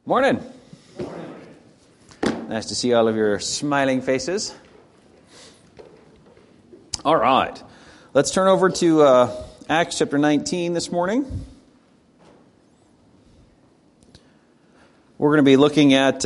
Morning. Nice to see all of your smiling faces. All right. Let's turn over to Acts chapter 19 this morning. We're going to be looking at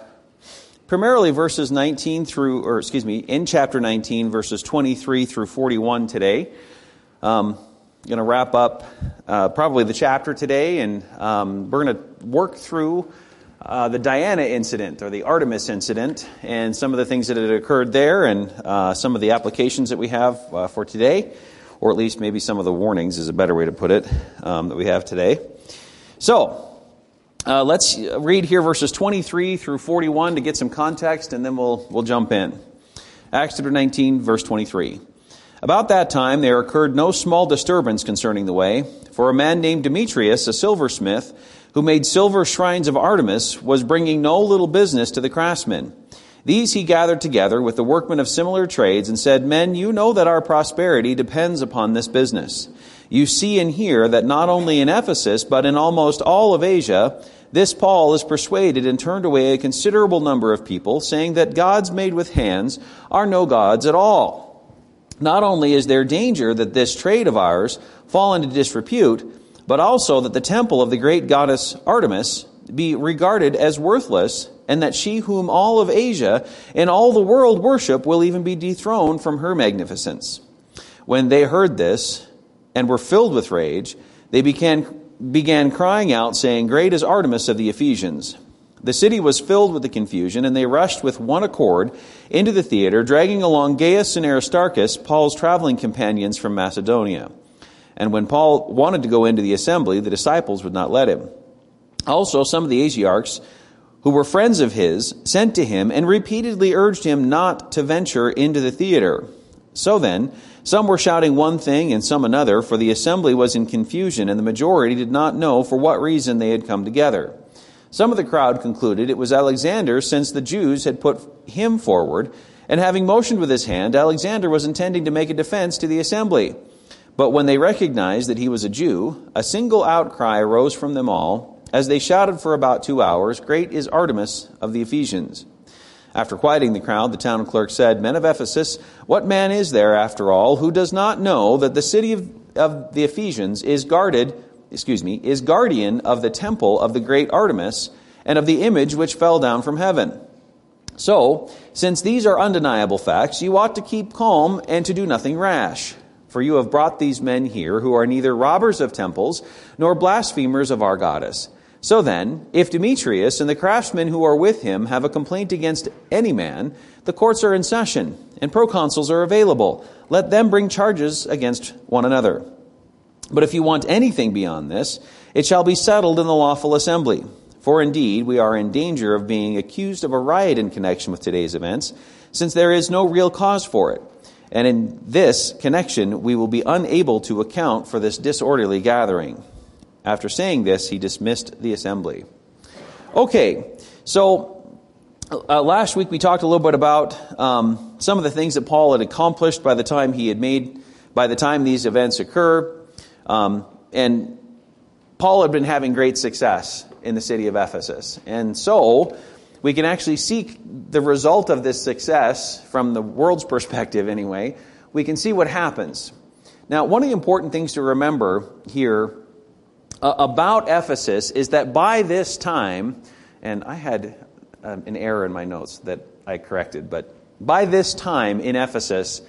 primarily verses 19 through, in chapter 19, verses 23 through 41 today. Going to wrap up probably the chapter today, and we're going to work through the Diana incident, or the Artemis incident, and some of the things that had occurred there, and some of the applications that we have for today, or at least maybe some of the warnings is a better way to put it, that we have today. So, let's read here verses 23 through 41 to get some context, and then we'll jump in. Acts chapter 19, verse 23. About that time there occurred no small disturbance concerning the way, for a man named Demetrius, a silversmith, who made silver shrines of Artemis, was bringing no little business to the craftsmen. These he gathered together with the workmen of similar trades and said, Men, you know that our prosperity depends upon this business. You see and hear that not only in Ephesus, but in almost all of Asia, this Paul has persuaded and turned away a considerable number of people, saying that gods made with hands are no gods at all. Not only is there danger that this trade of ours fall into disrepute, but also that the temple of the great goddess Artemis be regarded as worthless, and that she whom all of Asia and all the world worship will even be dethroned from her magnificence. When they heard this and were filled with rage, they began crying out, saying, Great is Artemis of the Ephesians. The city was filled with the confusion, and they rushed with one accord into the theater, dragging along Gaius and Aristarchus, Paul's traveling companions from Macedonia. And when Paul wanted to go into the assembly, the disciples would not let him. Also, some of the Asiarchs, who were friends of his, sent to him and repeatedly urged him not to venture into the theater. So then, some were shouting one thing and some another, for the assembly was in confusion, and the majority did not know for what reason they had come together. Some of the crowd concluded it was Alexander, since the Jews had put him forward, and having motioned with his hand, Alexander was intending to make a defense to the assembly. But when they recognized that he was a Jew, a single outcry arose from them all, as they shouted for about 2 hours, Great is Artemis of the Ephesians. After quieting the crowd, the town clerk said, Men of Ephesus, what man is there, after all, who does not know that the city of the Ephesians is guardian of the temple of the great Artemis and of the image which fell down from heaven? So, since these are undeniable facts, you ought to keep calm and to do nothing rash. For you have brought these men here who are neither robbers of temples nor blasphemers of our goddess. So then, if Demetrius and the craftsmen who are with him have a complaint against any man, the courts are in session and proconsuls are available. Let them bring charges against one another. But if you want anything beyond this, it shall be settled in the lawful assembly. For indeed, we are in danger of being accused of a riot in connection with today's events, since there is no real cause for it. And in this connection, we will be unable to account for this disorderly gathering. After saying this, he dismissed the assembly. Okay, so last week we talked a little bit about some of the things that Paul had accomplished by the time these events occur. And Paul had been having great success in the city of Ephesus. And so we can actually see the result of this success from the world's perspective anyway. We can see what happens. Now, one of the important things to remember here about Ephesus is that by this time, and I had an error in my notes that I corrected, but by this time in Ephesus,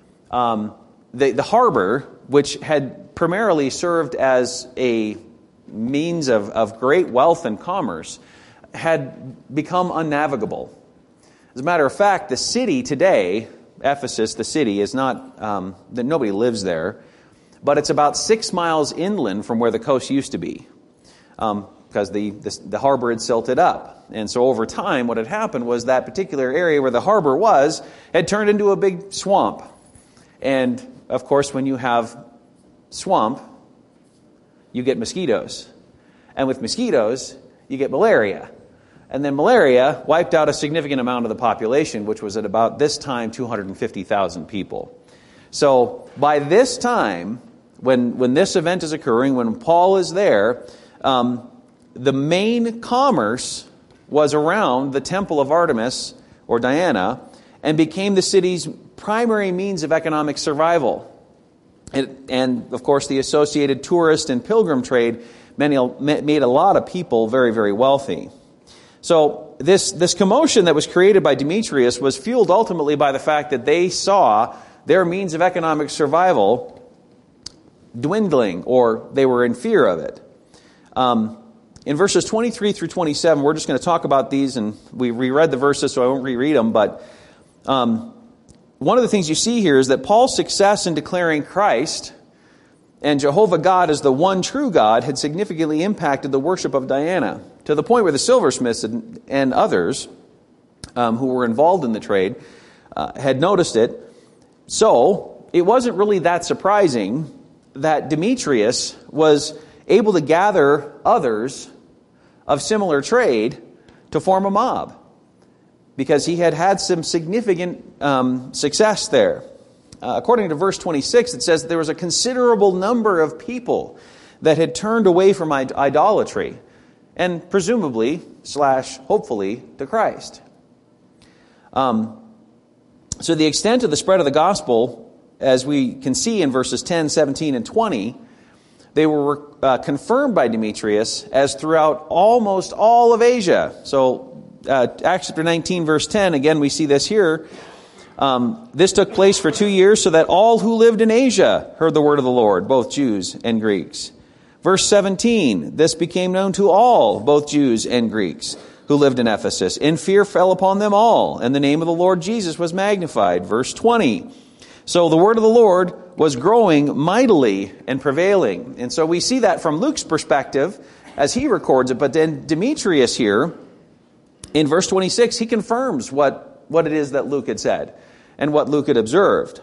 the harbor, which had primarily served as a means of great wealth and commerce, had become unnavigable. As a matter of fact, the city today, Ephesus, the city, is not, that nobody lives there, but it's about 6 miles inland from where the coast used to be, because the harbor had silted up. And so over time, what had happened was that particular area where the harbor was had turned into a big swamp. And, of course, when you have swamp, you get mosquitoes. And with mosquitoes, you get malaria. And then malaria wiped out a significant amount of the population, which was at about this time 250,000 people. So by this time, when this event is occurring, when Paul is there, the main commerce was around the temple of Artemis, or Diana, and became the city's primary means of economic survival. And of course, the associated tourist and pilgrim trade made a lot of people very, very wealthy. So this commotion that was created by Demetrius was fueled ultimately by the fact that they saw their means of economic survival dwindling, or they were in fear of it. In verses 23 through 27, we're just going to talk about these, and we reread the verses, so I won't reread them, but one of the things you see here is that Paul's success in declaring Christ and Jehovah God as the one true God had significantly impacted the worship of Diana, to the point where the silversmiths and others who were involved in the trade had noticed it. So it wasn't really that surprising that Demetrius was able to gather others of similar trade to form a mob, because he had had some significant success there. According to verse 26, it says that there was a considerable number of people that had turned away from idolatry, and presumably, hopefully, to Christ. So the extent of the spread of the gospel, as we can see in verses 10, 17, and 20, they were confirmed by Demetrius as throughout almost all of Asia. So Acts chapter 19, verse 10, again we see this here. This took place for 2 years, so that all who lived in Asia heard the word of the Lord, both Jews and Greeks. Verse 17, this became known to all, both Jews and Greeks, who lived in Ephesus. And fear fell upon them all, and the name of the Lord Jesus was magnified. Verse 20, so the word of the Lord was growing mightily and prevailing. And so we see that from Luke's perspective as he records it. But then Demetrius here, in verse 26, he confirms what it is that Luke had said and what Luke had observed.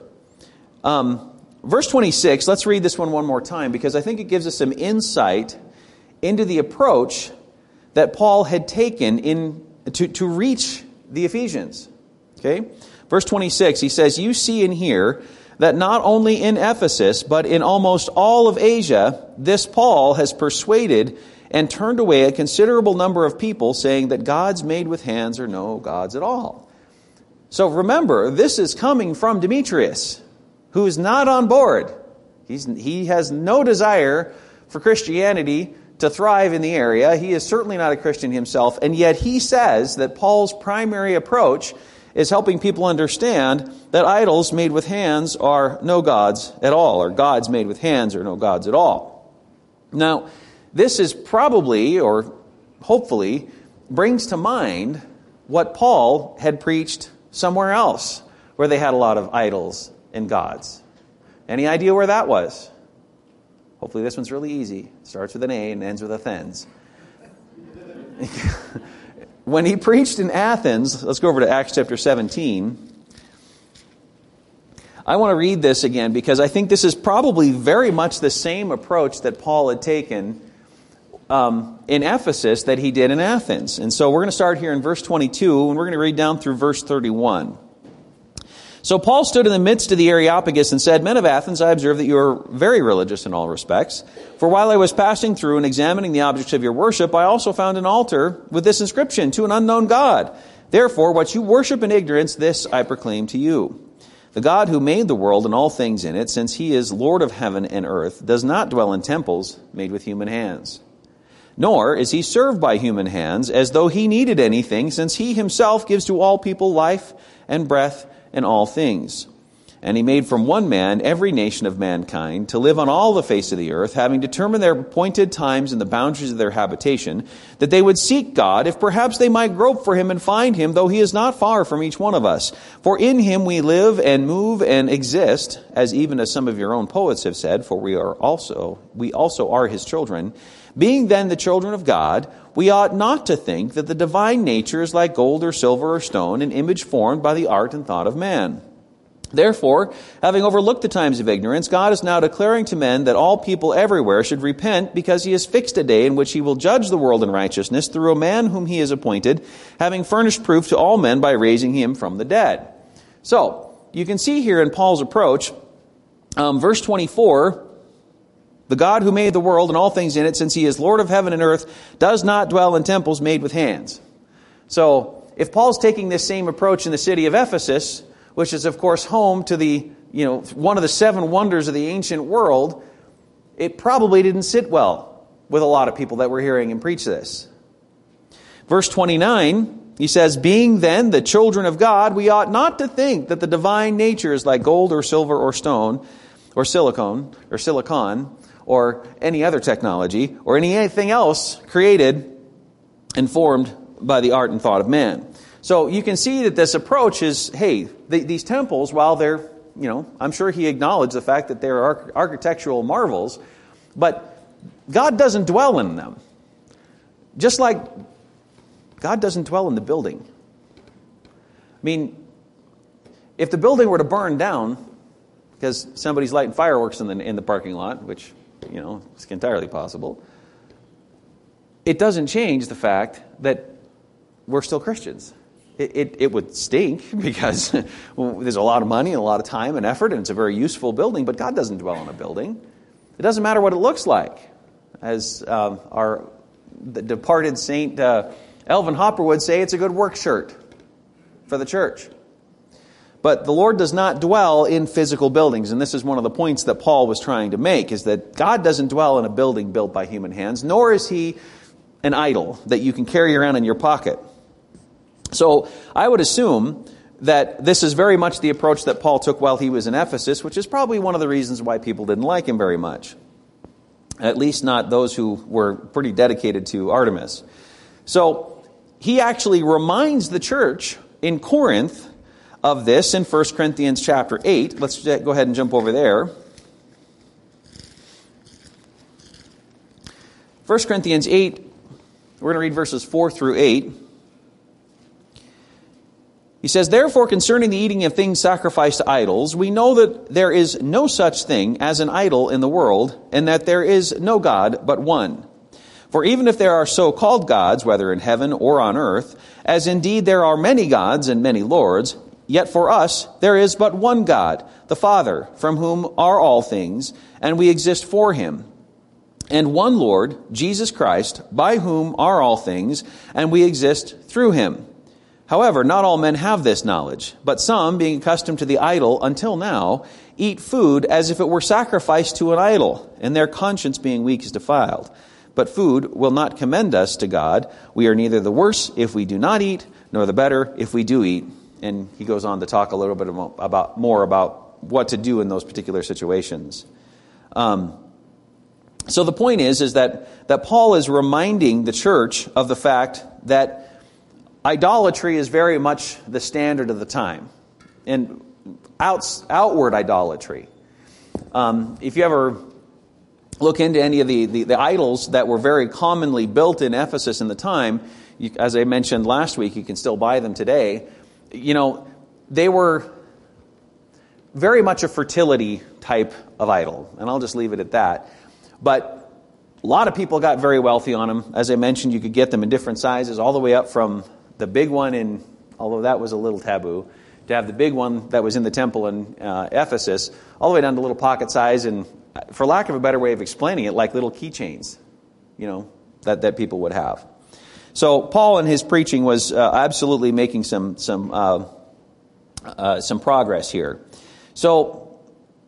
Verse 26, let's read this one more time, because I think it gives us some insight into the approach that Paul had taken to reach the Ephesians. Okay? Verse 26, he says, you see and hear that not only in Ephesus, but in almost all of Asia, this Paul has persuaded and turned away a considerable number of people, saying that gods made with hands are no gods at all. So remember, this is coming from Demetrius, who is not on board. He has no desire for Christianity to thrive in the area. He is certainly not a Christian himself, and yet he says that Paul's primary approach is helping people understand that idols made with hands are no gods at all, or gods made with hands are no gods at all. Now, this is probably, or hopefully, brings to mind what Paul had preached somewhere else, where they had a lot of idols and gods. Any idea where that was? Hopefully this one's really easy. It starts with an A and ends with Athens. When he preached in Athens, let's go over to Acts chapter 17. I want to read this again because I think this is probably very much the same approach that Paul had taken in Ephesus that he did in Athens. And so we're going to start here in verse 22, and we're going to read down through verse 31. So Paul stood in the midst of the Areopagus and said, men of Athens, I observe that you are very religious in all respects. For while I was passing through and examining the objects of your worship, I also found an altar with this inscription, to an unknown God. Therefore, what you worship in ignorance, this I proclaim to you. The God who made the world and all things in it, since he is Lord of heaven and earth, does not dwell in temples made with human hands. Nor is he served by human hands as though he needed anything, since he himself gives to all people life and breath and all things. And he made from one man every nation of mankind to live on all the face of the earth, having determined their appointed times and the boundaries of their habitation, that they would seek God, if perhaps they might grope for him and find him, though he is not far from each one of us. For in him we live and move and exist, as even as some of your own poets have said, for we also are his children. Being then the children of God, we ought not to think that the divine nature is like gold or silver or stone, an image formed by the art and thought of man. Therefore, having overlooked the times of ignorance, God is now declaring to men that all people everywhere should repent, because he has fixed a day in which he will judge the world in righteousness through a man whom he has appointed, having furnished proof to all men by raising him from the dead. So, you can see here in Paul's approach, verse 24, The God who made the world and all things in it, since he is Lord of heaven and earth, does not dwell in temples made with hands. So, if Paul's taking this same approach in the city of Ephesus, which is of course home to the, one of the 7 wonders of the ancient world, it probably didn't sit well with a lot of people that were hearing him preach this. Verse 29, he says, being then the children of God, we ought not to think that the divine nature is like gold or silver or stone or silicon or any other technology or anything else created and formed by the art and thought of man. So you can see that this approach is, hey, these temples, while they're, I'm sure he acknowledged the fact that they're architectural marvels, but God doesn't dwell in them. Just like God doesn't dwell in the building. I mean, if the building were to burn down because somebody's lighting fireworks in the parking lot, which, is entirely possible, it doesn't change the fact that we're still Christians. It would stink because there's a lot of money and a lot of time and effort, and it's a very useful building, but God doesn't dwell in a building. It doesn't matter what it looks like. As the departed Saint Elvin Hopper would say, it's a good work shirt for the church. But the Lord does not dwell in physical buildings, and this is one of the points that Paul was trying to make, is that God doesn't dwell in a building built by human hands, nor is he an idol that you can carry around in your pocket. So I would assume that this is very much the approach that Paul took while he was in Ephesus, which is probably one of the reasons why people didn't like him very much. At least not those who were pretty dedicated to Artemis. So he actually reminds the church in Corinth of this in 1 Corinthians chapter 8. Let's go ahead and jump over there. 1 Corinthians 8, we're going to read verses 4 through 8. He says, therefore, concerning the eating of things sacrificed to idols, we know that there is no such thing as an idol in the world, and that there is no God but one. For even if there are so-called gods, whether in heaven or on earth, as indeed there are many gods and many lords, yet for us there is but one God, the Father, from whom are all things, and we exist for him. And one Lord, Jesus Christ, by whom are all things, and we exist through him. However, not all men have this knowledge, but some, being accustomed to the idol until now, eat food as if it were sacrificed to an idol, and their conscience being weak is defiled. But food will not commend us to God. We are neither the worse if we do not eat, nor the better if we do eat. And he goes on to talk a little bit more about what to do in those particular situations. So the point is that Paul is reminding the church of the fact that idolatry is very much the standard of the time, and outward idolatry. If you ever look into any of the idols that were very commonly built in Ephesus in the time, as I mentioned last week, you can still buy them today. They were very much a fertility type of idol, and I'll just leave it at that. But a lot of people got very wealthy on them. As I mentioned, you could get them in different sizes, all the way up from the big one although that was a little taboo, to have the big one that was in the temple in Ephesus, all the way down to little pocket size, and for lack of a better way of explaining it, like little keychains, that people would have. So Paul in his preaching was absolutely making some progress here. So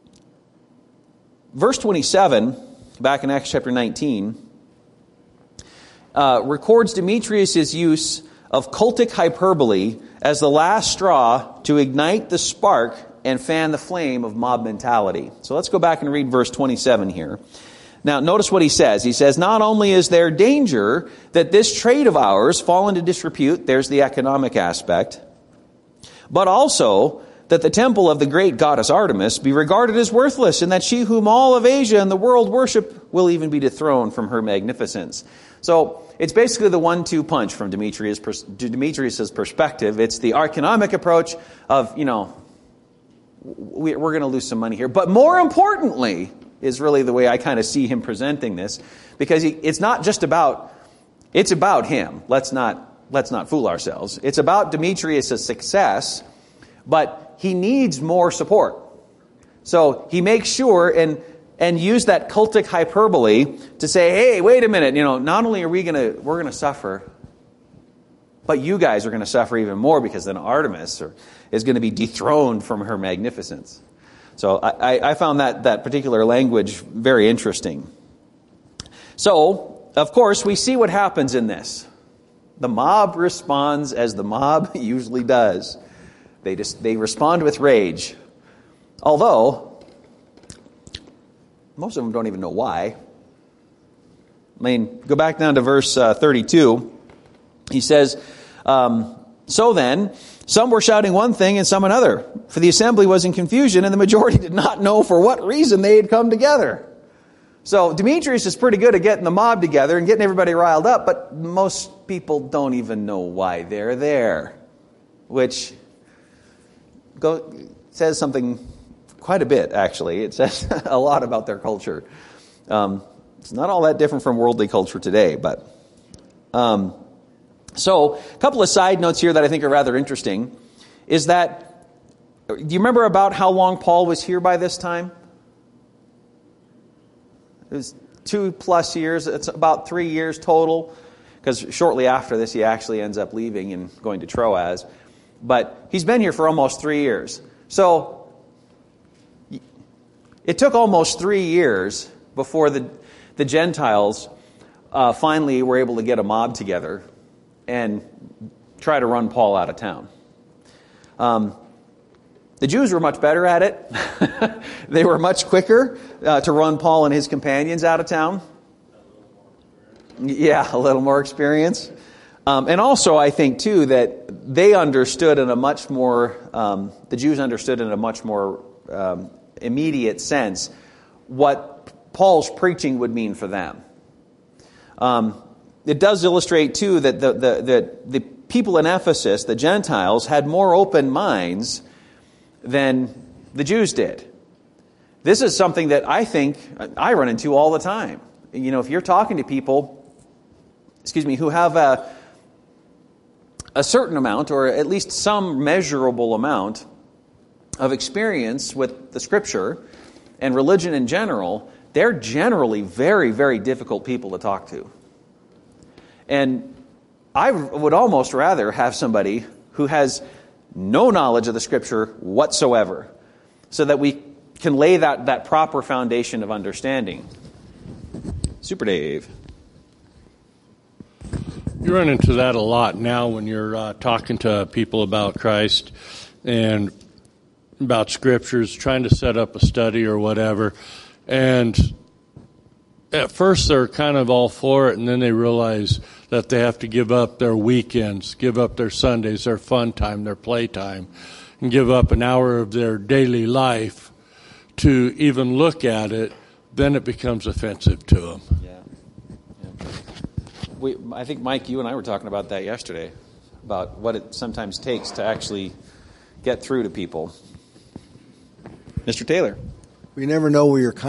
verse 27, back in Acts chapter 19, records Demetrius' use of cultic hyperbole as the last straw to ignite the spark and fan the flame of mob mentality. So let's go back and read verse 27 here. Now, notice what he says. He says, not only is there danger that this trade of ours fall into disrepute, there's the economic aspect, but also that the temple of the great goddess Artemis be regarded as worthless, and that she whom all of Asia and the world worship will even be dethroned from her magnificence. So it's basically the 1-2 punch from Demetrius' perspective. It's the economic approach of, we're going to lose some money here. But more importantly is really the way I kind of see him presenting this, because it's not just about, it's about him. Let's not fool ourselves. It's about Demetrius' success, but he needs more support. So he makes sure, and and use that cultic hyperbole to say, hey, wait a minute, not only are we're going to suffer, but you guys are going to suffer even more, because then Artemis is going to be dethroned from her magnificence. So I found that particular language very interesting. So, of course, we see what happens in this. The mob responds as the mob usually does. They respond with rage. Although, most of them don't even know why. Go back down to verse 32. He says, so then, some were shouting one thing and some another, for the assembly was in confusion, and the majority did not know for what reason they had come together. So Demetrius is pretty good at getting the mob together and getting everybody riled up, but most people don't even know why they're there, which says something quite a bit, actually. It says a lot about their culture. It's not all that different from worldly culture today, but... So, a couple of side notes here that I think are rather interesting is that, do you remember about how long Paul was here by this time? It was 2+ years. It's about 3 years total, because shortly after this he actually ends up leaving and going to Troas. But he's been here for almost 3 years. So, it took almost 3 years before the Gentiles finally were able to get a mob together and try to run Paul out of town. The Jews were much better at it. They were much quicker to run Paul and his companions out of town. Yeah, a little more experience. And also, I think, too, that they understood in a much more, the Jews understood in a much more immediate sense what Paul's preaching would mean for them. It does illustrate, too, that the people in Ephesus, the Gentiles, had more open minds than the Jews did. This is something that I think I run into all the time. If you're talking to people, who have a certain amount, or at least some measurable amount of experience with the Scripture and religion in general, they're generally very, very difficult people to talk to. And I would almost rather have somebody who has no knowledge of the Scripture whatsoever, so that we can lay that proper foundation of understanding. Super Dave. You run into that a lot now when you're talking to people about Christ and about Scriptures, trying to set up a study or whatever. And at first they're kind of all for it, and then they realize that they have to give up their weekends, give up their Sundays, their fun time, their play time, and give up an hour of their daily life to even look at it. Then it becomes offensive to them. Yeah. I think, Mike, you and I were talking about that yesterday, about what it sometimes takes to actually get through to people. Mr. Taylor. We never know where your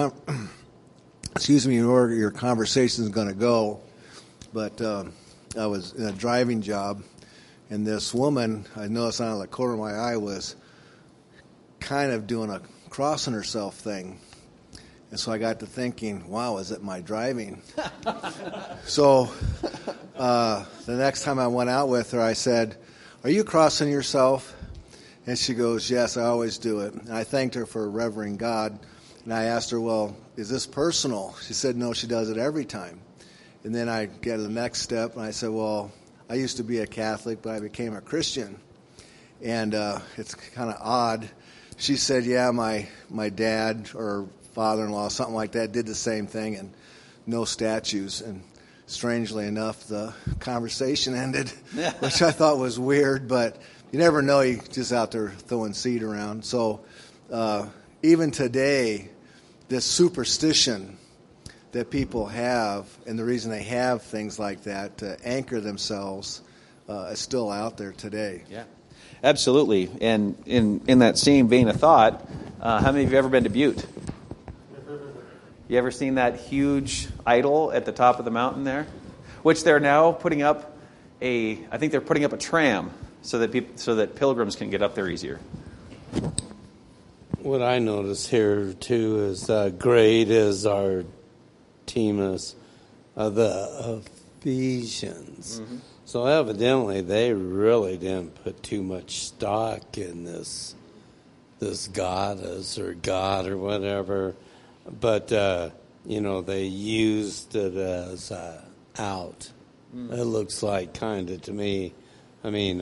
where your conversation is going to go. But I was in a driving job, and this woman, I noticed out of the corner of my eye, was kind of doing a crossing herself thing. And so I got to thinking, wow, is it my driving? So the next time I went out with her, I said, are you crossing yourself? And she goes, yes, I always do it. And I thanked her for revering God. And I asked her, well, is this personal? She said, no, she does it every time. And then I get to the next step, and I said, well, I used to be a Catholic, but I became a Christian. And it's kind of odd. She said, yeah, my dad or father-in-law, something like that, did the same thing, and no statues. And strangely enough, the conversation ended, which I thought was weird, but you never know. You're just out there throwing seed around. So even today, this superstition that people have, and the reason they have things like that to anchor themselves, is still out there today. Yeah, absolutely. And in that same vein of thought, how many of you ever been to Butte? You ever seen that huge idol at the top of the mountain there? Which they're now putting up I think they're putting up a tram so that pilgrims can get up there easier. what I notice here too is great is our team of the Ephesians. Mm-hmm. So evidently they really didn't put too much stock in this goddess or god or whatever, but they used it as out. Mm. It looks like kind of to me. I mean,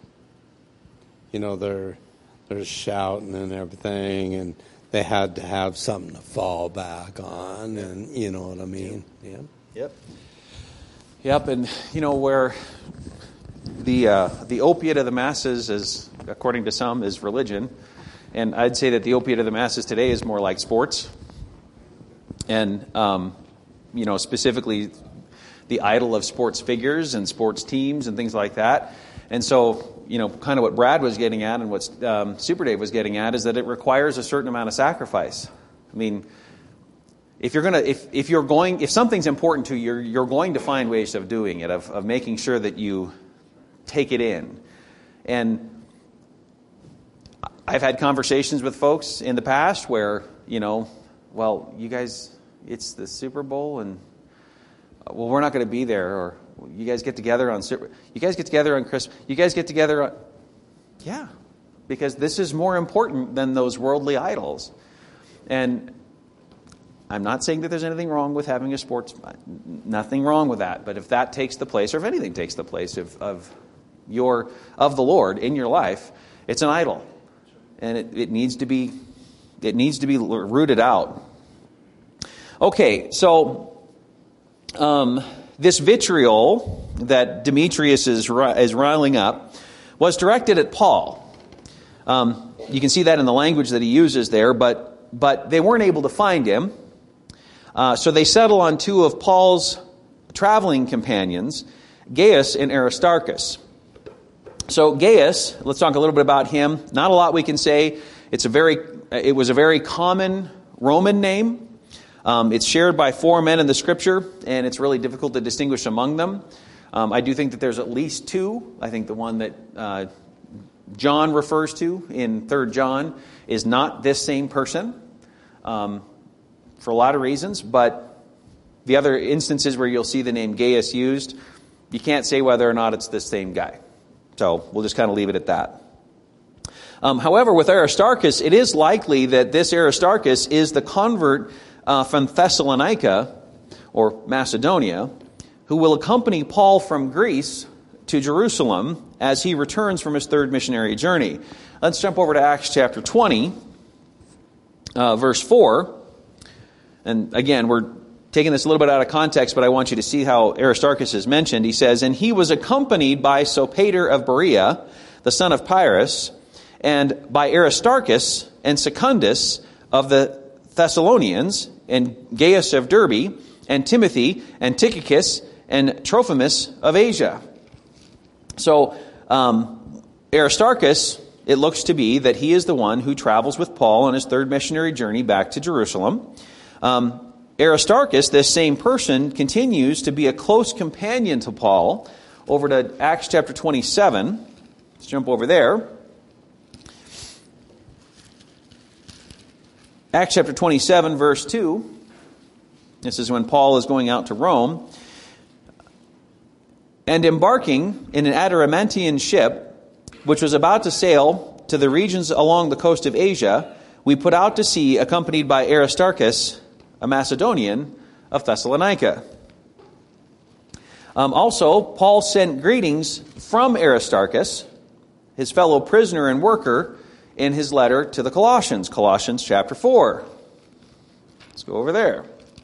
they're shouting and everything, and they had to have something to fall back on, and you know what I mean. Yep. And where the opiate of the masses is, according to some, is religion, and I'd say that the opiate of the masses today is more like sports, and specifically the idol of sports figures and sports teams and things like that. And so, kind of what Brad was getting at and what Super Dave was getting at is that it requires a certain amount of sacrifice. I mean, if something's important to you, you're going to find ways of doing it, of making sure that you take it in. And I've had conversations with folks in the past where, well, you guys, it's the Super Bowl, and well, we're not going to be there, or you guys get together on Christmas, you guys get together on, yeah, because this is more important than those worldly idols. And I'm not saying that there's anything wrong with having a sports, nothing wrong with that, but if that takes the place, or if anything takes the place of the Lord in your life, it's an idol, and it needs to be rooted out. Okay, so this vitriol that Demetrius is riling up was directed at Paul. You can see that in the language that he uses there, but they weren't able to find him. So they settle on two of Paul's traveling companions, Gaius and Aristarchus. So Gaius, let's talk a little bit about him. Not a lot we can say. It was a very common Roman name. It's shared by 4 men in the Scripture, and it's really difficult to distinguish among them. I do think that there's at least 2. I think the one that John refers to in 3 John is not this same person for a lot of reasons, but the other instances where you'll see the name Gaius used, you can't say whether or not it's the same guy. So we'll just kind of leave it at that. However, with Aristarchus, it is likely that this Aristarchus is the convert from Thessalonica, or Macedonia, who will accompany Paul from Greece to Jerusalem as he returns from his 3rd missionary journey. Let's jump over to Acts chapter 20, verse 4. And again, we're taking this a little bit out of context, but I want you to see how Aristarchus is mentioned. He says, "And he was accompanied by Sopater of Berea, the son of Pyrrhus, and by Aristarchus and Secundus of the Thessalonians, and Gaius of Derbe, and Timothy, and Tychicus, and Trophimus of Asia." So Aristarchus, it looks to be that he is the one who travels with Paul on his 3rd missionary journey back to Jerusalem. Aristarchus, this same person, continues to be a close companion to Paul. Over to Acts chapter 27. Let's jump over there. Acts chapter 27, verse 2. This is when Paul is going out to Rome. "And embarking in an Adramyttian ship, which was about to sail to the regions along the coast of Asia, we put out to sea, accompanied by Aristarchus, a Macedonian of Thessalonica." Also, Paul sent greetings from Aristarchus, his fellow prisoner and worker, in his letter to the Colossians, Colossians chapter 4. Let's go over there.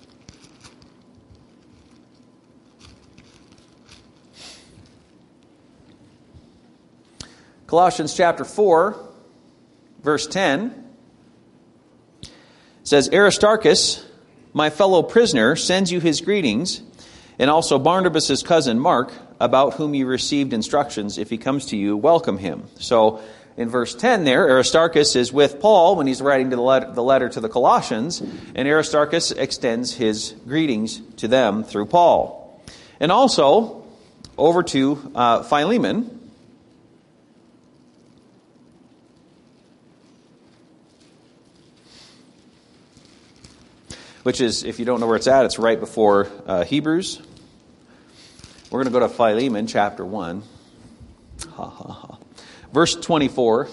Colossians chapter 4, verse 10, says, "Aristarchus, my fellow prisoner, sends you his greetings, and also Barnabas' cousin Mark, about whom you received instructions. If he comes to you, welcome him." So in verse 10 there, Aristarchus is with Paul when he's writing to the letter to the Colossians, and Aristarchus extends his greetings to them through Paul. And also, over to Philemon. which is, if you don't know where it's at, it's right before Hebrews. We're going to go to Philemon chapter 1. Verse 24.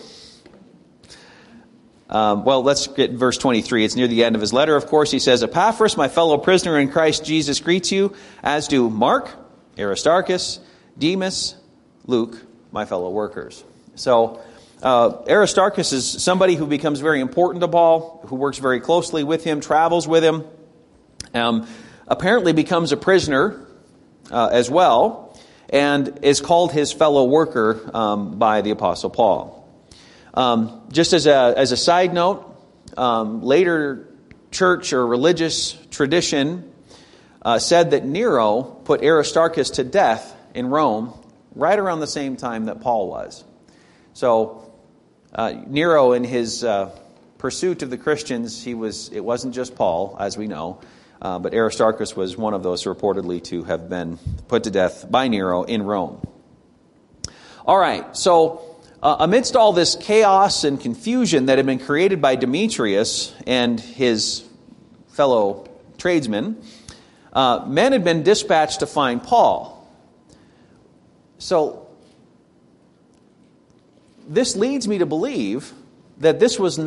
Let's get verse 23. It's near the end of his letter, of course. He says, Epaphras, my fellow prisoner in Christ Jesus, greets you, as do Mark, Aristarchus, Demas, Luke, my fellow workers. So Aristarchus is somebody who becomes very important to Paul, who works very closely with him, travels with him, apparently becomes a prisoner as well, and is called his fellow worker by the Apostle Paul. Just as a side note, later church or religious tradition said that Nero put Aristarchus to death in Rome right around the same time that Paul was. So Nero, in his pursuit of the Christians, it wasn't just Paul, as we know, but Aristarchus was one of those reportedly to have been put to death by Nero in Rome. All right, so amidst all this chaos and confusion that had been created by Demetrius and his fellow tradesmen, men had been dispatched to find Paul. So this leads me to believe that this was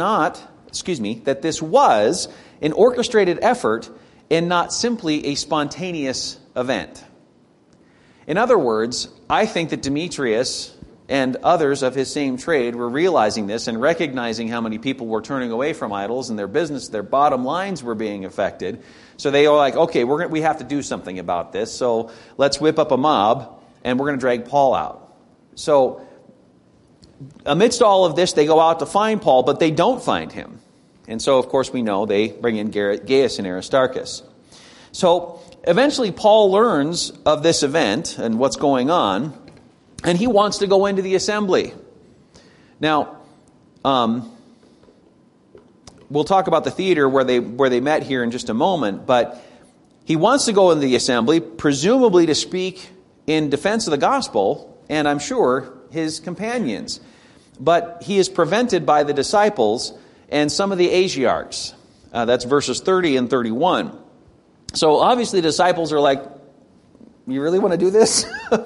an orchestrated effort and not simply a spontaneous event. In other words, I think that Demetrius and others of his same trade were realizing this and recognizing how many people were turning away from idols and their business, their bottom lines were being affected. So they were like, okay, we have to do something about this. So let's whip up a mob and we're going to drag Paul out. So amidst all of this, they go out to find Paul, but they don't find him. And so, of course, we know they bring in Gaius and Aristarchus. So eventually Paul learns of this event and what's going on, and he wants to go into the assembly. Now, we'll talk about the theater where they met here in just a moment, but he wants to go into the assembly, presumably to speak in defense of the gospel, and I'm sure his companions. But he is prevented by the disciples and some of the Asiarchs. That's verses 30 and 31. So obviously the disciples are like, you really want to do this?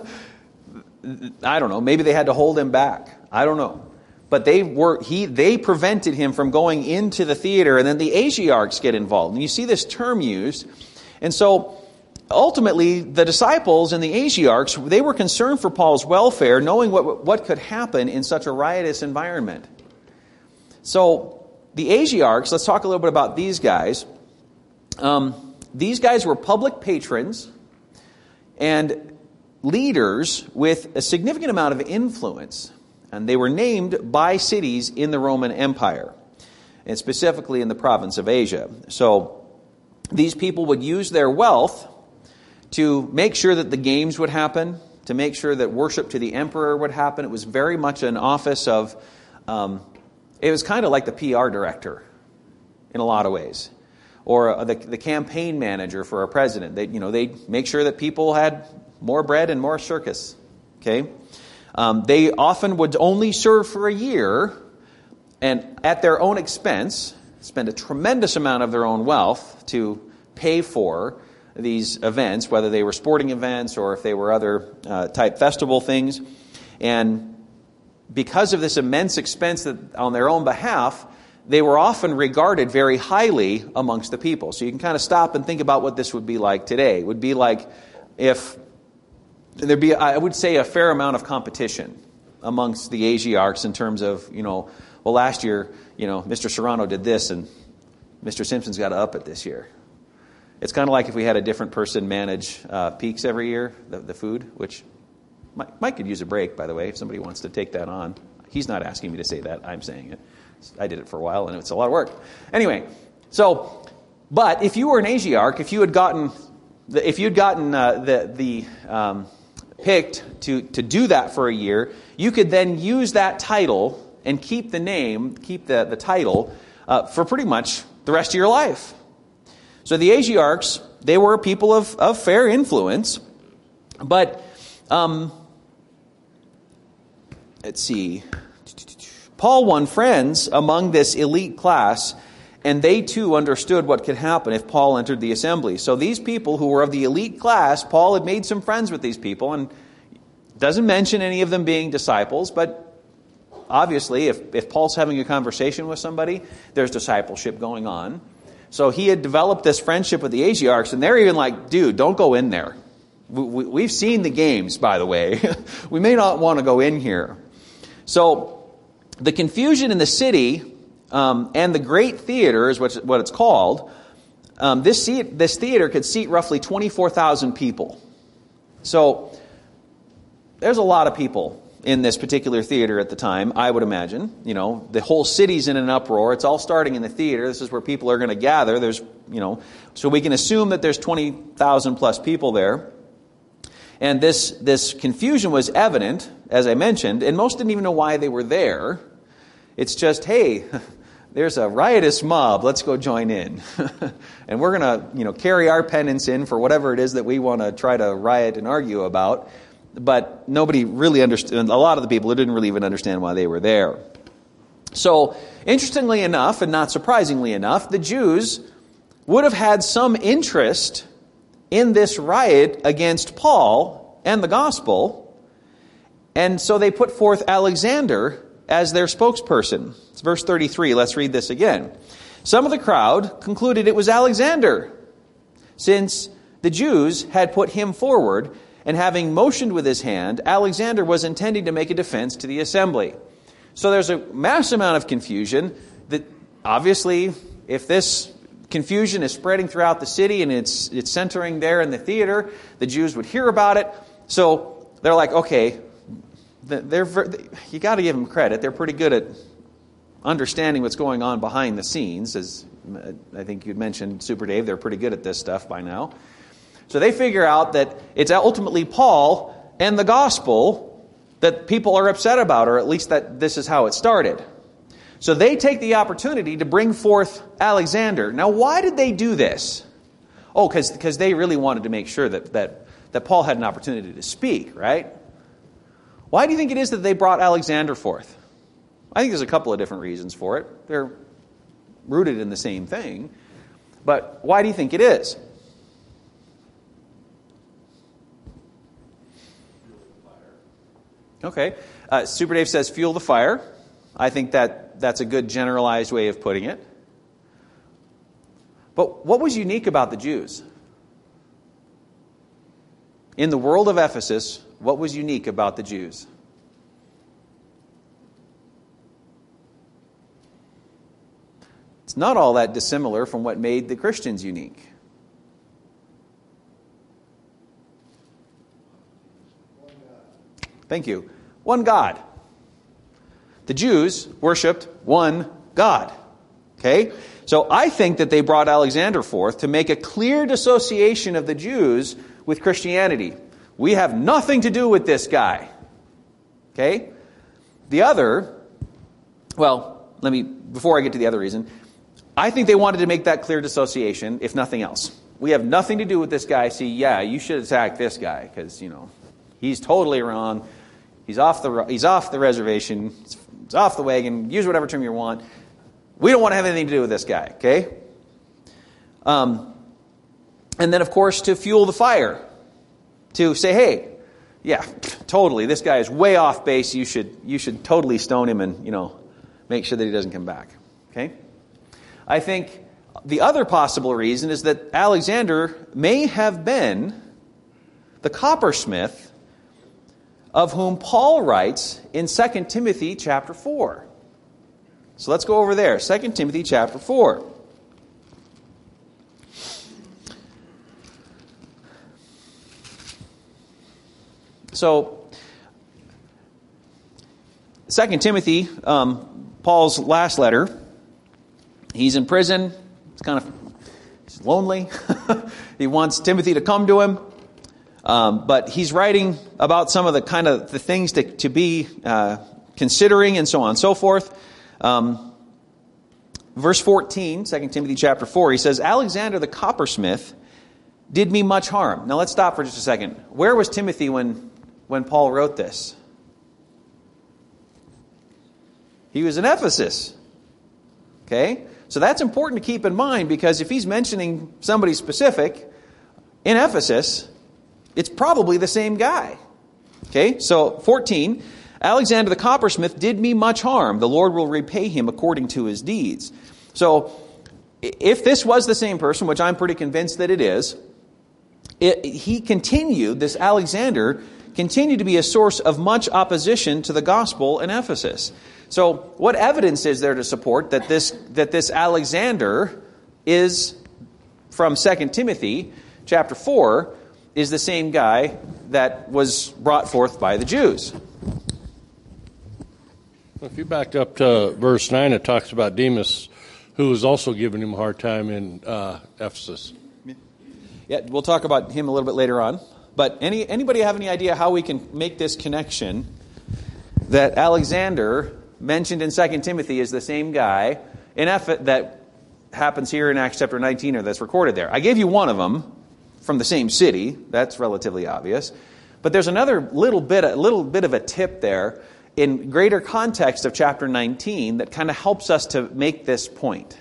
I don't know. Maybe they had to hold him back. I don't know. But they prevented him from going into the theater, and then the Asiarchs get involved. And you see this term used. And so ultimately, the disciples and the Asiarchs, they were concerned for Paul's welfare, knowing what could happen in such a riotous environment. So the Asiarchs, let's talk a little bit about these guys. These guys were public patrons and leaders with a significant amount of influence. And they were named by cities in the Roman Empire, and specifically in the province of Asia. So these people would use their wealth to make sure that the games would happen, to make sure that worship to the emperor would happen. It was very much an office of, it was kind of like the PR director in a lot of ways, or the campaign manager for a president. They'd make sure that people had more bread and more circus. Okay, they often would only serve for a year, and at their own expense, spend a tremendous amount of their own wealth to pay for these events, whether they were sporting events or if they were other type festival things. And because of this immense expense that on their own behalf, they were often regarded very highly amongst the people. So you can kind of stop and think about what this would be like today. It would be like if there'd be, I would say, a fair amount of competition amongst the Asiarchs in terms of, last year, Mr. Serrano did this and Mr. Simpson's got to up it this year. It's kind of like if we had a different person manage Peaks every year, the food, which Mike could use a break, by the way, if somebody wants to take that on. He's not asking me to say that. I'm saying it. I did it for a while, and it's a lot of work. Anyway, but if you were an Asiarch, if you had gotten picked to do that for a year, you could then use that title and keep the name, keep the title for pretty much the rest of your life. So the Asiarchs, they were people of fair influence, but let's see. Paul won friends among this elite class And they too understood what could happen if Paul entered the assembly. So these people who were of the elite class, Paul had made some friends with these people, and doesn't mention any of them being disciples, but obviously if Paul's having a conversation with somebody, there's discipleship going on. So he had developed this friendship with the Asiarchs, and they're even like, dude, don't go in there. We've seen the games, by the way. We may not want to go in here. So the confusion in the city and the Great Theater is what it's called. This theater could seat roughly 24,000 people. So there's a lot of people in this particular theater at the time, I would imagine. The whole city's in an uproar. It's all starting in the theater. This is where people are going to gather. So we can assume that there's 20,000 plus people there. And this confusion was evident, as I mentioned, and most didn't even know why they were there. It's just, hey, there's a riotous mob. Let's go join in. And we're going to, carry our penance in for whatever it is that we want to try to riot and argue about. But nobody really understood. A lot of the people didn't really even understand why they were there. So, interestingly enough, and not surprisingly enough, the Jews would have had some interest in this riot against Paul and the gospel. And so they put forth Alexander as their spokesperson. It's verse 33. Let's read this again. Some of the crowd concluded it was Alexander, since the Jews had put him forward, and having motioned with his hand, Alexander was intending to make a defense to the assembly. So there's a mass amount of confusion that obviously, if this confusion is spreading throughout the city and it's centering there in the theater, the Jews would hear about it. So they're like, okay, you got to give them credit. They're pretty good at understanding what's going on behind the scenes. As I think you'd mentioned, Super Dave, they're pretty good at this stuff by now. So they figure out that it's ultimately Paul and the gospel that people are upset about, or at least that this is how it started. So they take the opportunity to bring forth Alexander. Now, why did they do this? Oh, because they really wanted to make sure that Paul had an opportunity to speak, right? Why do you think it is that they brought Alexander forth? I think there's a couple of different reasons for it. They're rooted in the same thing. But why do you think it is? Okay. Super Dave says, fuel the fire. I think that's a good generalized way of putting it. But what was unique about the Jews? In the world of Ephesus, what was unique about the Jews? It's not all that dissimilar from what made the Christians unique. Thank you. One God. The Jews worshipped one God. Okay? So I think that they brought Alexander forth to make a clear dissociation of the Jews with Christianity. We have nothing to do with this guy. Okay? The other, before I get to the other reason, I think they wanted to make that clear dissociation, if nothing else. We have nothing to do with this guy. See, yeah, you should attack this guy because, he's totally wrong. He's off the reservation. He's off the wagon. Use whatever term you want. We don't want to have anything to do with this guy, okay? And then, of course, to fuel the fire. To say, hey, yeah, totally, this guy is way off base. You should totally stone him and, make sure that he doesn't come back, okay? I think the other possible reason is that Alexander may have been the coppersmith of whom Paul writes in 2 Timothy chapter 4. So let's go over there. 2 Timothy chapter 4. So, 2 Timothy, Paul's last letter, he's in prison. He's lonely. He wants Timothy to come to him. But he's writing about some of the things to be considering and so on and so forth. Verse 14, 2 Timothy chapter 4, he says, Alexander the coppersmith did me much harm. Now let's stop for just a second. Where was Timothy when Paul wrote this? He was in Ephesus. Okay? So that's important to keep in mind, because if he's mentioning somebody specific in Ephesus, it's probably the same guy. Okay, so 14, Alexander the coppersmith did me much harm. The Lord will repay him according to his deeds. So if this was the same person, which I'm pretty convinced that it is, this Alexander continued to be a source of much opposition to the gospel in Ephesus. So what evidence is there to support that this Alexander is from 2 Timothy chapter 4 is the same guy that was brought forth by the Jews? If you back up to verse 9, it talks about Demas, who was also giving him a hard time in Ephesus. Yeah, we'll talk about him a little bit later on. But anybody have any idea how we can make this connection that Alexander, mentioned in 2 Timothy, is the same guy that happens here in Acts chapter 19, or that's recorded there? I gave you one of them from the same city. That's relatively obvious. But there's another little bit of a tip there in greater context of chapter 19 that kind of helps us to make this point.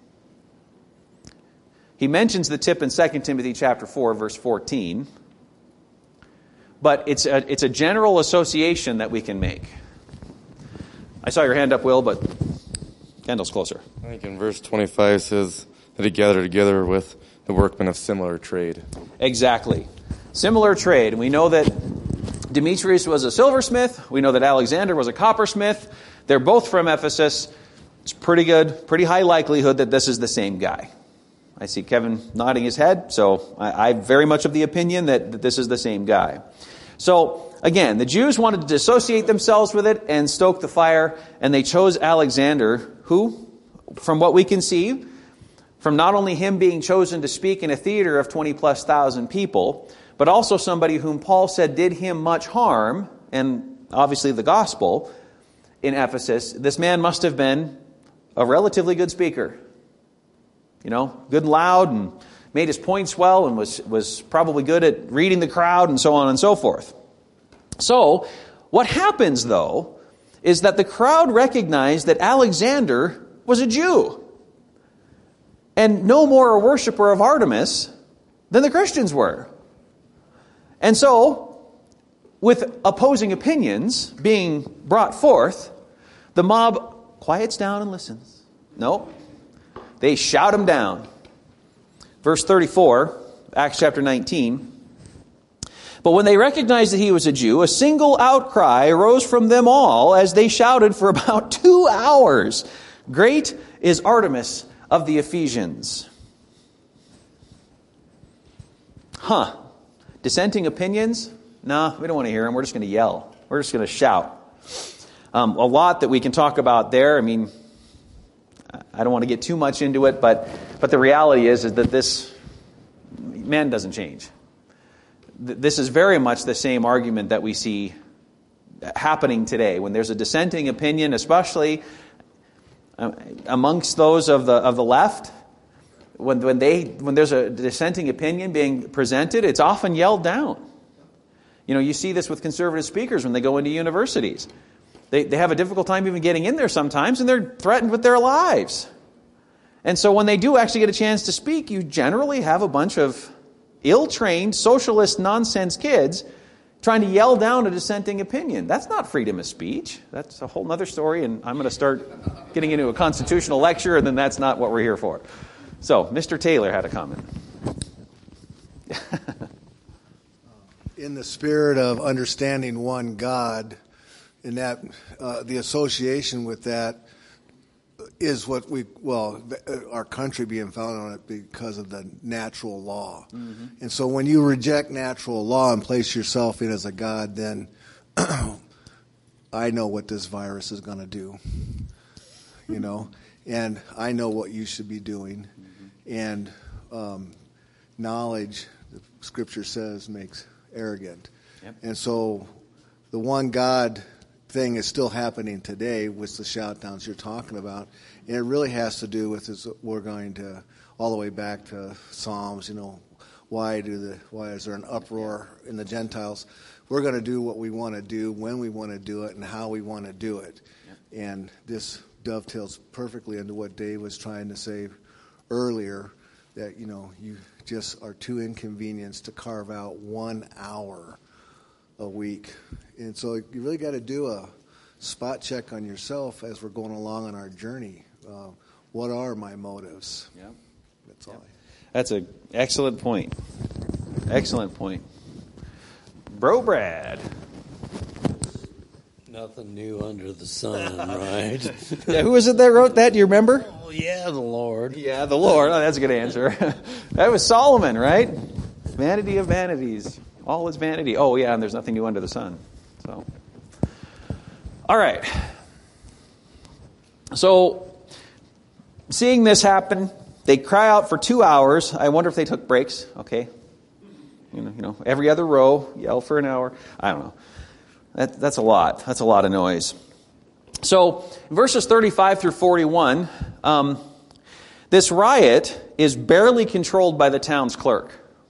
He mentions the tip in 2 Timothy chapter 4, verse 14. But it's a general association that we can make. I saw your hand up, Will, but Kendall's closer. I think in verse 25 says that he gathered together with the workmen of similar trade. Exactly. Similar trade. And we know that Demetrius was a silversmith. We know that Alexander was a coppersmith. They're both from Ephesus. It's pretty high likelihood that this is the same guy. I see Kevin nodding his head, so I'm very much of the opinion that this is the same guy. So, again, the Jews wanted to dissociate themselves with it and stoke the fire, and they chose Alexander, who, from what we can see, from not only him being chosen to speak in a theater of 20,000+ people, but also somebody whom Paul said did him much harm, and obviously the gospel, in Ephesus. This man must have been a relatively good speaker. Good and loud, and made his points well, and was probably good at reading the crowd, and so on and so forth. So, what happens, though, is that the crowd recognized that Alexander was a Jew, and no more a worshiper of Artemis than the Christians were. And so, with opposing opinions being brought forth, the mob quiets down and listens. No. They shout him down. Verse 34, Acts chapter 19. But when they recognized that he was a Jew, a single outcry arose from them all as they shouted for about 2 hours, "Great is Artemis of the Ephesians." Dissenting opinions? No, we don't want to hear them. We're just going to yell. We're just going to shout. A lot that we can talk about there. I don't want to get too much into it, but the reality is that this man doesn't change. This is very much the same argument that we see happening today. When there's a dissenting opinion, especially amongst those of the left, when there's a dissenting opinion being presented, it's often yelled down. You see this with conservative speakers when they go into universities. They have a difficult time even getting in there sometimes, and they're threatened with their lives. And so when they do actually get a chance to speak, you generally have a bunch of ill-trained, socialist nonsense kids trying to yell down a dissenting opinion. That's not freedom of speech. That's a whole other story, and I'm going to start getting into a constitutional lecture, and then that's not what we're here for. So, Mr. Taylor had a comment. In the spirit of understanding one God, in that the association with that is what our country being founded on it because of the natural law. Mm-hmm. And so when you reject natural law and place yourself in as a God, then I know what this virus is going to do, and I know what you should be doing. Mm-hmm. And knowledge, the Scripture says, makes arrogant. Yep. And so the one God thing is still happening today with the shout downs you're talking about, and it really has to do with we're going to all the way back to Psalms. Why is there an uproar in the Gentiles? We're going to do what we want to do when we want to do it and how we want to do it. Yep. And this dovetails perfectly into what Dave was trying to say earlier, that, you just are too inconvenienced to carve out 1 hour a week. And so you really got to do a spot check on yourself as we're going along on our journey. What are my motives? Yeah. That's all. That's an excellent point. Excellent point. Bro Brad. Nothing new under the sun, right? Yeah, who was it that wrote that? Do you remember? Oh, yeah, the Lord. Yeah, the Lord. Oh, that's a good answer. That was Solomon, right? Vanity of vanities. All is vanity. Oh, yeah, and there's nothing new under the sun. So, all right. So, seeing this happen, they cry out for 2 hours. I wonder if they took breaks. Okay. Every other row, yell for an hour. I don't know. That's a lot. That's a lot of noise. So, verses 35 through 41, this riot is barely controlled by the town's clerk.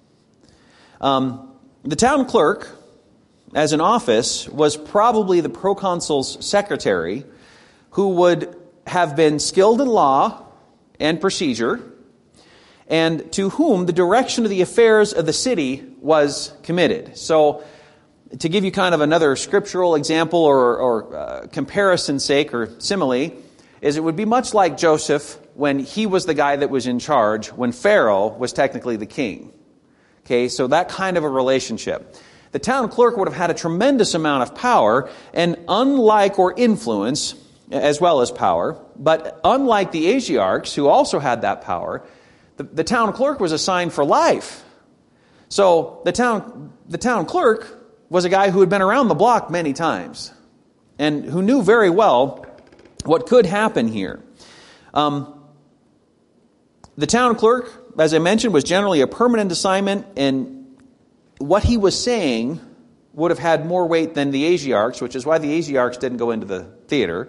The town clerk, as an office, was probably the proconsul's secretary, who would have been skilled in law and procedure, and to whom the direction of the affairs of the city was committed. So, to give you kind of another scriptural example or comparison's sake or simile, is it would be much like Joseph when he was the guy that was in charge, when Pharaoh was technically the king. Okay, so that kind of a relationship. The town clerk would have had a tremendous amount of power, and unlike or influence, as well as power, but unlike the Asiarchs, who also had that power, the town clerk was assigned for life. So the town clerk was a guy who had been around the block many times and who knew very well what could happen here. The town clerk, as I mentioned, was generally a permanent assignment, and what he was saying would have had more weight than the Asiarchs, which is why the Asiarchs didn't go into the theater.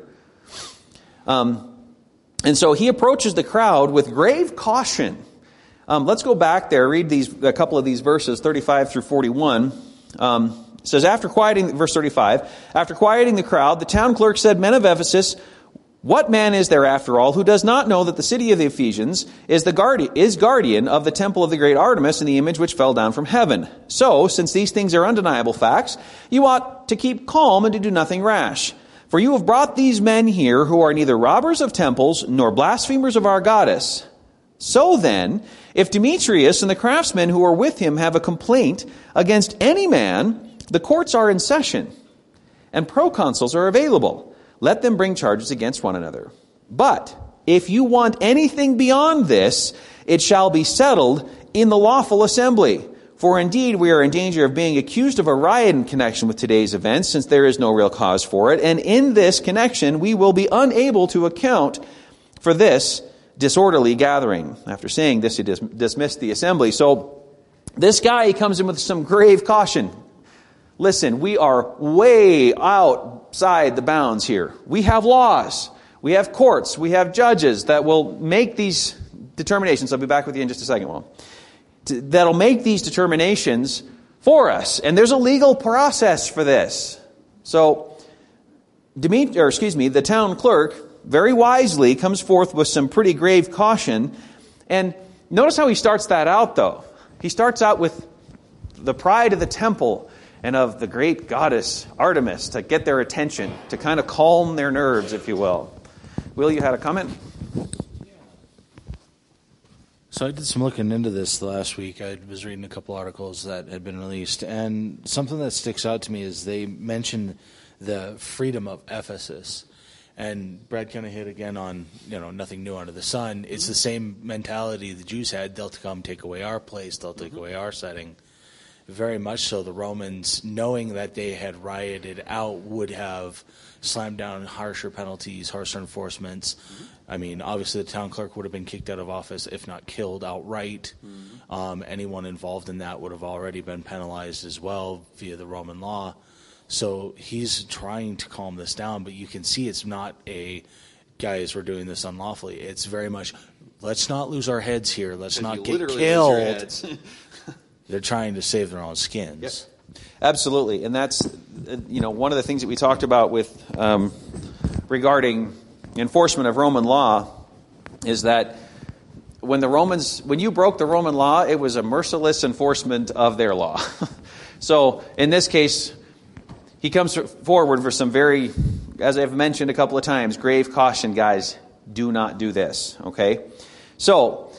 And so he approaches the crowd with grave caution. Let's go back there, read a couple of these verses, 35 through 41. It says, verse 35, after quieting the crowd, the town clerk said, "Men of Ephesus, what man is there after all who does not know that the city of the Ephesians is guardian of the temple of the great Artemis and the image which fell down from heaven? So, since these things are undeniable facts, you ought to keep calm and to do nothing rash. For you have brought these men here who are neither robbers of temples nor blasphemers of our goddess. So then, if Demetrius and the craftsmen who are with him have a complaint against any man, the courts are in session, and proconsuls are available. Let them bring charges against one another. But if you want anything beyond this, it shall be settled in the lawful assembly. For indeed we are in danger of being accused of a riot in connection with today's events, since there is no real cause for it. And in this connection we will be unable to account for this disorderly gathering." After saying this, he dismissed the assembly. So this guy, he comes in with some grave caution. Listen, we are way outside the bounds here. We have laws. We have courts. We have judges that will make these determinations. I'll be back with you in just a second. That'll make these determinations for us. And there's a legal process for this. So, the town clerk very wisely comes forth with some pretty grave caution. And notice how he starts that out, though. He starts out with the pride of the temple and of the great goddess Artemis to get their attention, to kind of calm their nerves, if you will. Will, you had a comment? So I did some looking into this last week. I was reading a couple articles that had been released, and something that sticks out to me is they mention the freedom of Ephesus. And Brad kind of hit again on, nothing new under the sun. It's the same mentality the Jews had. They'll come take away our place. They'll take away our setting. Very much so. The Romans, knowing that they had rioted out, would have slammed down harsher penalties, harsher enforcements. I mean, obviously the town clerk would have been kicked out of office, if not killed outright. Anyone involved in that would have already been penalized as well via the Roman law. So he's trying to calm this down, but you can see it's not a, guys, we're doing this unlawfully. It's very much, let's not lose our heads here. Let's not get killed. They're trying to save their own skins. Yep. Absolutely. And that's, one of the things that we talked about with regarding enforcement of Roman law is that when you broke the Roman law, it was a merciless enforcement of their law. So in this case, he comes forward for some very, as I've mentioned a couple of times, grave caution, guys. Do not do this, okay? So,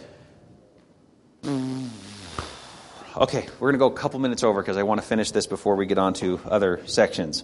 okay, we're going to go a couple minutes over because I want to finish this before we get on to other sections.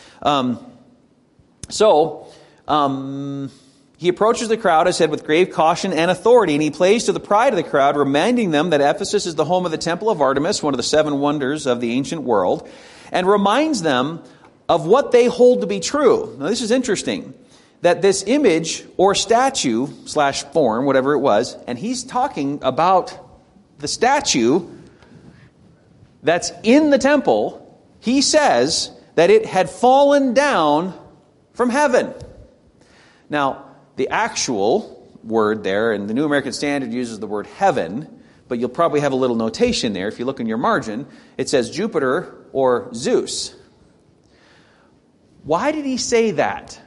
He approaches the crowd, I said, with grave caution and authority, and he plays to the pride of the crowd, reminding them that Ephesus is the home of the temple of Artemis, one of the 7 wonders of the ancient world, and reminds them of what they hold to be true. Now, this is interesting, that this image or statue / form, whatever it was, and he's talking about the statue that's in the temple, he says that it had fallen down from heaven. Now, the actual word there, and the New American Standard uses the word heaven, but you'll probably have a little notation there. If you look in your margin, it says Jupiter or Zeus. Why did he say that?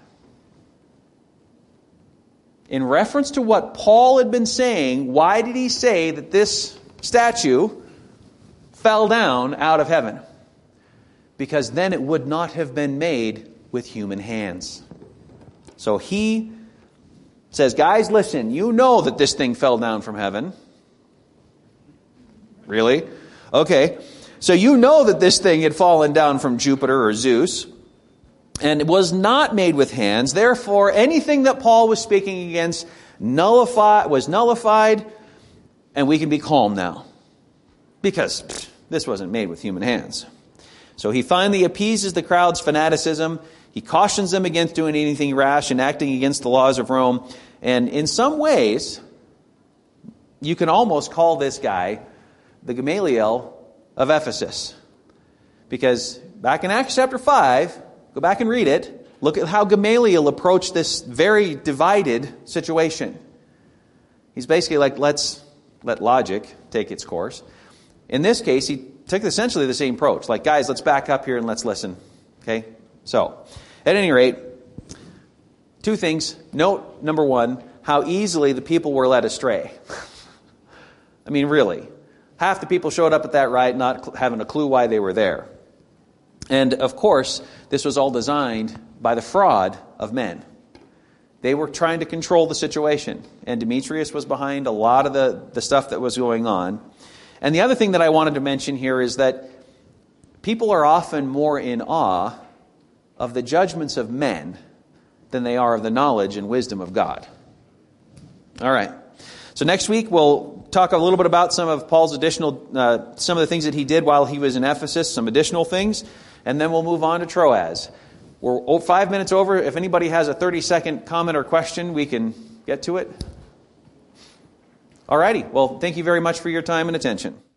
In reference to what Paul had been saying, why did he say that this statue fell down out of heaven? Because then it would not have been made with human hands. So he says, guys, listen, you know that this thing fell down from heaven. Really? Okay. So you know that this thing had fallen down from Jupiter or Zeus, and it was not made with hands. Therefore, anything that Paul was speaking against was nullified, and we can be calm now. Because this wasn't made with human hands. So he finally appeases the crowd's fanaticism. He cautions them against doing anything rash and acting against the laws of Rome. And in some ways, you can almost call this guy the Gamaliel of Ephesus. Because back in Acts chapter 5, go back and read it, look at how Gamaliel approached this very divided situation. He's basically like, let's let logic take its course. In this case, he took essentially the same approach. Like, guys, let's back up here and let's listen. Okay? So, at any rate, 2 things. Note, number 1, how easily the people were led astray. I mean, really. Half the people showed up at that rite not having a clue why they were there. And, of course, this was all designed by the fraud of men. They were trying to control the situation. And Demetrius was behind a lot of the stuff that was going on. And the other thing that I wanted to mention here is that people are often more in awe of the judgments of men than they are of the knowledge and wisdom of God. All right. So next week we'll talk a little bit about some of Paul's additional, some of the things that he did while he was in Ephesus, some additional things, and then we'll move on to Troas. We're 5 minutes over. If anybody has a 30-second comment or question, we can get to it. All righty. Well, thank you very much for your time and attention.